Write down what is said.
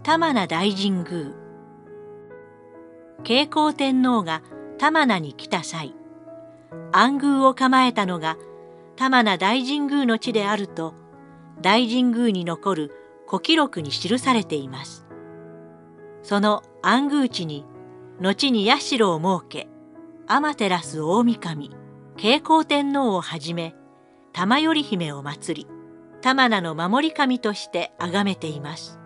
玉名大神宮。慶光天皇が玉名に来た際、安宮を構えたのが玉名大神宮の地であると、大神宮に残る古記録に記されています。その安宮地に後に社を設け、天照大神、慶光天皇をはじめ玉頼姫を祀り、玉名の守り神として崇めています。